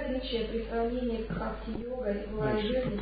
отличие при сравнении с бхакти-йогой в лай-йоге.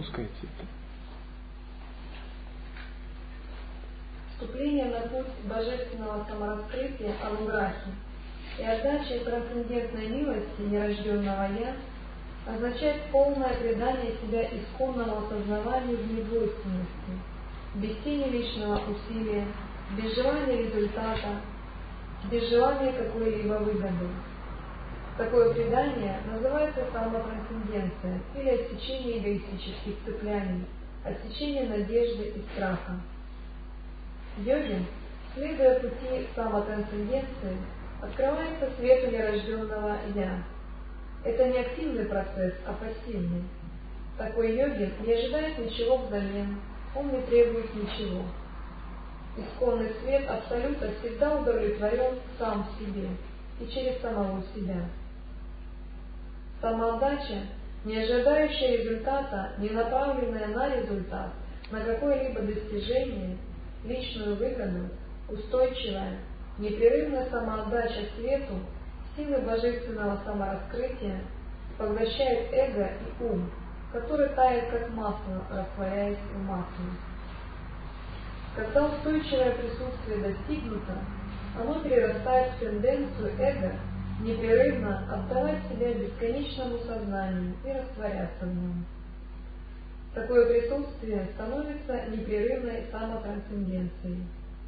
Вступление на путь божественного самораскрытия ануграхи и отдача трансцендентной милости нерожденного «Я» означает полное предание себя исконному осознаванию в недвойственности, без тени личного усилия, без желания результата, без желания какой-либо выгоды. Такое предание называется самотрансценденция или отсечение эгоистических цепляний, отсечение надежды и страха. Йогин, следуя пути самотрансценденции, открывается свету нерожденного «Я». Это не активный процесс, а пассивный. Такой йогин не ожидает ничего взамен, он не требует ничего. Исконный свет Абсолюта всегда удовлетворен сам в себе и через самого себя. Самоотдача, не ожидающая результата, не направленная на результат, на какое-либо достижение, личную выгоду, устойчивая, непрерывная самоотдача свету, силы божественного самораскрытия поглощает эго и ум, который тает как масло, растворяясь в масле. Когда устойчивое присутствие достигнуто, оно перерастает в тенденцию эго непрерывно отдавать себя бесконечному сознанию и растворяться в нем. Такое присутствие становится непрерывной самотрансценденцией.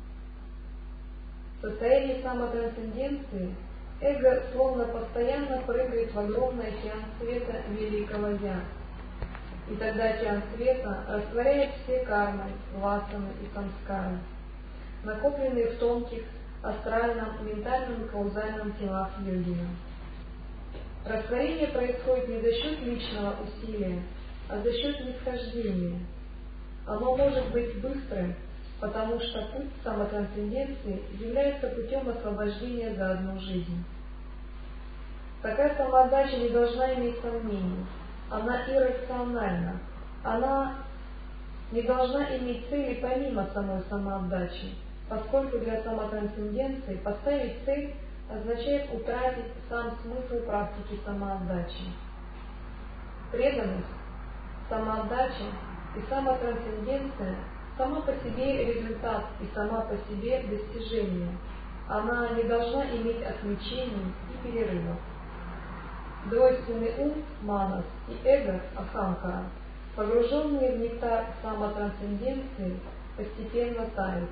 В состоянии самотрансценденции эго словно постоянно прыгает в огромный океан света великого «Я». И тогда океан света растворяет все кармы, васаны и самскары, накопленные в тонких, астральном, ментальном и каузальном телах йогина. Растворение происходит не за счет личного усилия, а за счет нисхождения. Оно может быть быстрым, потому что путь самотрансценденции является путем освобождения за одну жизнь. Такая самоотдача не должна иметь сомнений. Она иррациональна. Она не должна иметь цели помимо самой самоотдачи, поскольку для самотрансценденции поставить цель означает утратить сам смысл практики самоотдачи. Преданность, самоотдача и самотрансценденция сама по себе результат и сама по себе достижение. Она не должна иметь отвлечений и перерывов. Двойственный ум, манас, и эго, ахамкара, погруженные в нектар самотрансценденции, постепенно тают.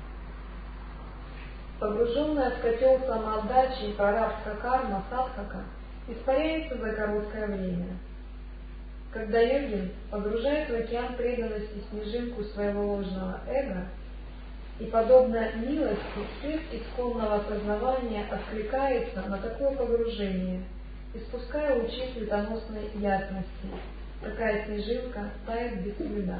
Погруженная в котел самоотдачи и прарабдха карма, садхака, испаряется за короткое время. Когда йогин погружает в океан преданности снежинку своего ложного эго, и, подобно милости, свет исконного сознавания откликается на такое погружение, испуская лучи светоносной ясности, такая снежинка тает без следа.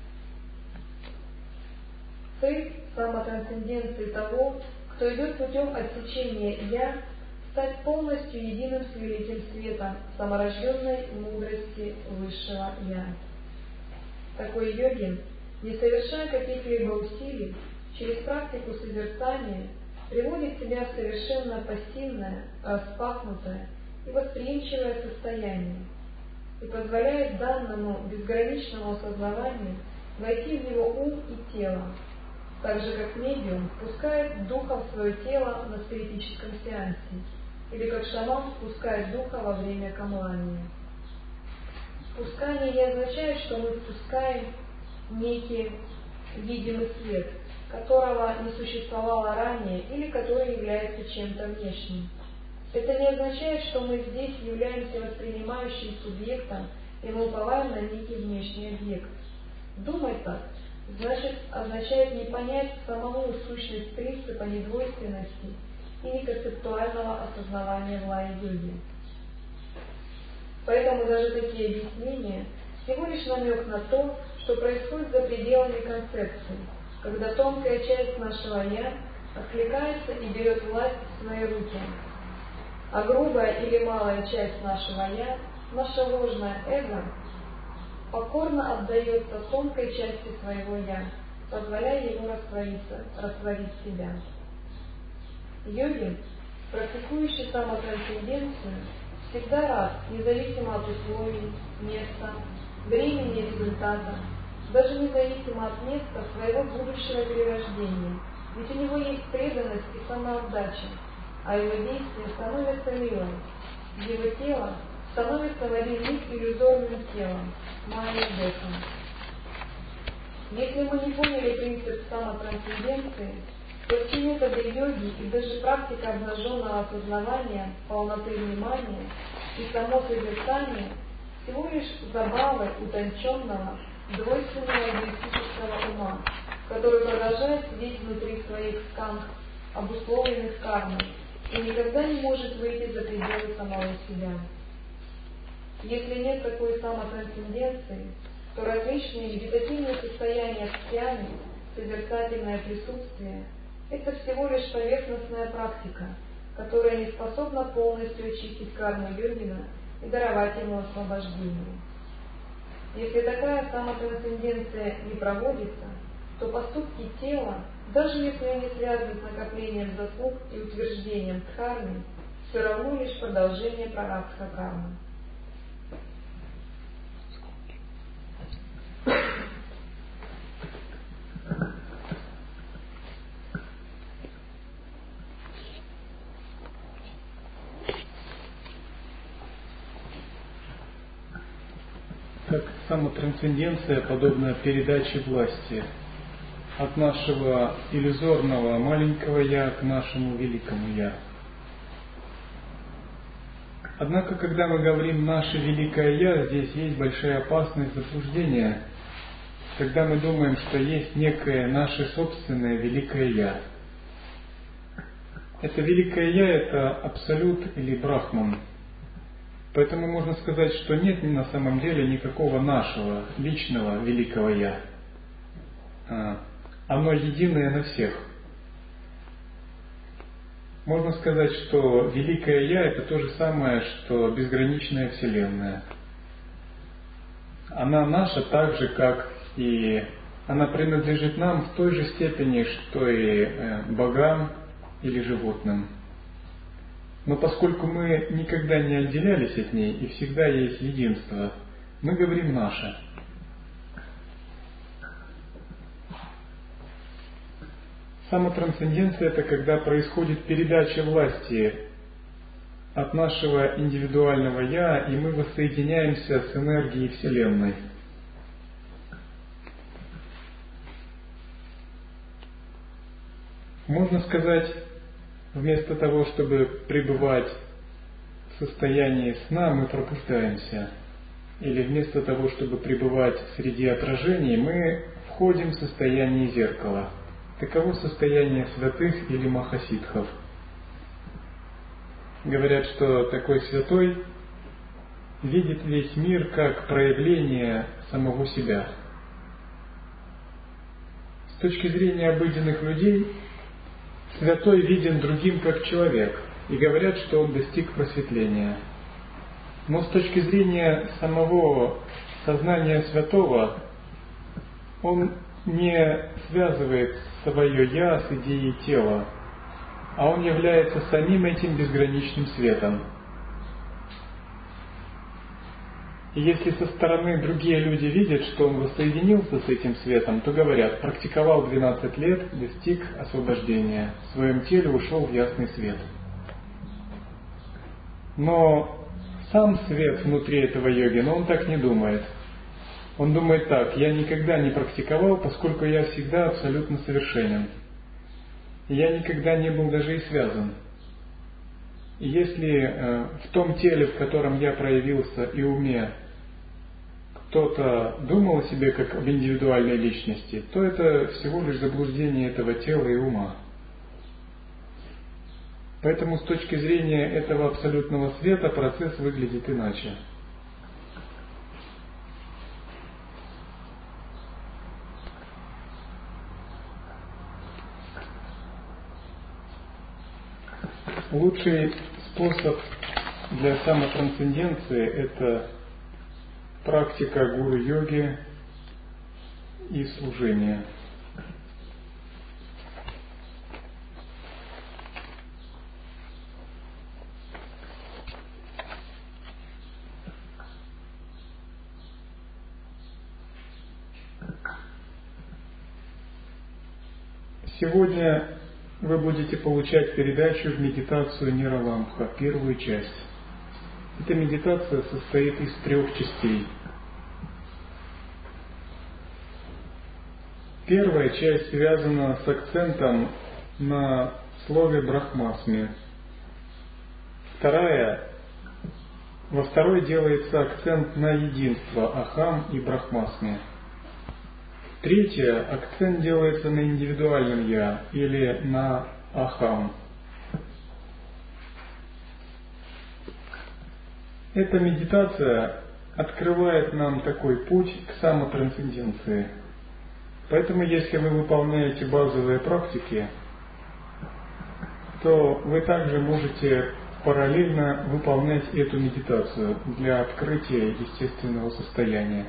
Цель самотрансценденции того, кто идет путем отсечения «Я», стать полностью единым с великим светом саморожденной мудрости высшего «Я». Такой йогин, не совершая каких-либо усилий, через практику созерцания приводит себя в совершенно пассивное, распахнутое и восприимчивое состояние и позволяет данному безграничному осознаванию войти в его ум и тело, так же как медиум впускает духа в свое тело на спиритическом сеансе, или как шаман впускает духа во время камлания. Впускание не означает, что мы впускаем некий видимый свет, которого не существовало ранее или который является чем-то внешним. Это не означает, что мы здесь являемся воспринимающим субъектом и мы уповаем на некий внешний объект. Думать так означает не понять самому сущность принципа недвойственности и неконцептуального осознавания в лай-йоге. Поэтому даже такие объяснения всего лишь намек на то, что происходит за пределами концепции, когда тонкая часть нашего «Я» откликается и берет власть в свои руки, а грубая или малая часть нашего «Я», наше ложное эго, покорно отдается тонкой части своего «Я», позволяя ему растворить себя. Йогин, практикующий самотрансценденцию, всегда рад, независимо от условий, места, времени и результата, даже независимо от места своего будущего перерождения, ведь у него есть преданность и самоотдача, а его действия становятся милым. Его тело становится в один миг иллюзорным телом, майя-дехом. Если мы не поняли принцип самотрансценденции, то все методы йоги и даже практика обнаженного осознавания, полноты внимания и само созерцание всего лишь забавы утонченного, двойственного эгоистического ума, который продолжает сидеть внутри своих сканг, обусловленных кармой, и никогда не может выйти за пределы самого себя. Если нет такой самотрансценденции, то различные медитативные состояния дхьяны, созерцательное присутствие – это всего лишь поверхностная практика, которая не способна полностью очистить карму йогина и даровать ему освобождение. Если такая самотрансценденция не проводится, то поступки тела, даже если они связаны с накоплением заслуг и утверждением дхармы, все равно лишь продолжение прарабдха кармы. Как самотрансценденция, подобная передаче власти от нашего иллюзорного маленького «я» к нашему великому «я». Однако, когда мы говорим «наше великое я», здесь есть большая опасность заблуждения, когда мы думаем, что есть некое наше собственное великое «я». Это великое «я» — это абсолют или брахман. Поэтому можно сказать, что нет на самом деле никакого нашего личного великого «я». Оно единое на всех. Можно сказать, что великое «я» — это то же самое, что безграничная Вселенная. Она наша так же, как и она принадлежит нам в той же степени, что и богам или животным. Но поскольку мы никогда не отделялись от ней и всегда есть единство, мы говорим «наше». Самотрансценденция – это когда происходит передача власти от нашего индивидуального «я», и мы воссоединяемся с энергией Вселенной. Можно сказать, вместо того, чтобы пребывать в состоянии сна, мы пробуждаемся. Или вместо того, чтобы пребывать среди отражений, мы входим в состояние зеркала. Таково состояние святых или махасидхов. Говорят, что такой святой видит весь мир как проявление самого себя. С точки зрения обыденных людей, святой виден другим как человек, и говорят, что он достиг просветления. Но с точки зрения самого сознания святого, он не связывает свое «я» с идеей тела, а он является самим этим безграничным светом. И если со стороны другие люди видят, что он воссоединился с этим светом, то говорят: практиковал 12 лет, достиг освобождения, в своем теле ушел в ясный свет. Но сам свет внутри этого йогина, он так не думает. Он думает так: я никогда не практиковал, поскольку я всегда абсолютно совершенен. И я никогда не был даже и связан. И если в том теле, в котором я проявился, и уме, кто-то думал о себе как об индивидуальной личности, то это всего лишь заблуждение этого тела и ума. Поэтому с точки зрения этого абсолютного света процесс выглядит иначе. Лучший способ для самотрансценденции – это практика гуру-йоги и служение. Сегодня вы будете получать передачу в медитацию Нираламбха, первую часть. Эта медитация состоит из 3 частей. Первая часть связана с акцентом на слове брахмасми. Во второй делается акцент на единство ахам и брахмасми. Третья, акцент делается на индивидуальном я или на ахам. Эта медитация открывает нам такой путь к самотрансценденции. Поэтому, если вы выполняете базовые практики, то вы также можете параллельно выполнять эту медитацию для открытия естественного состояния.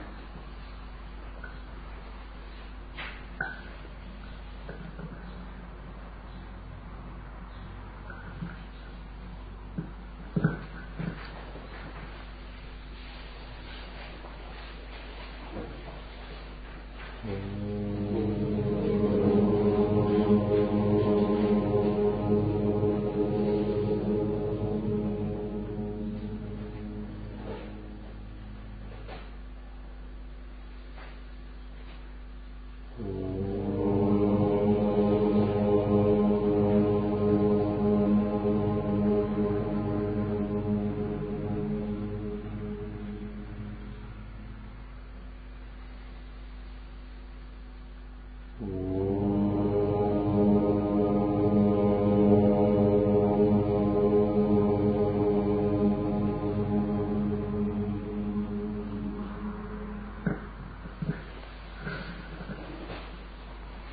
Oh.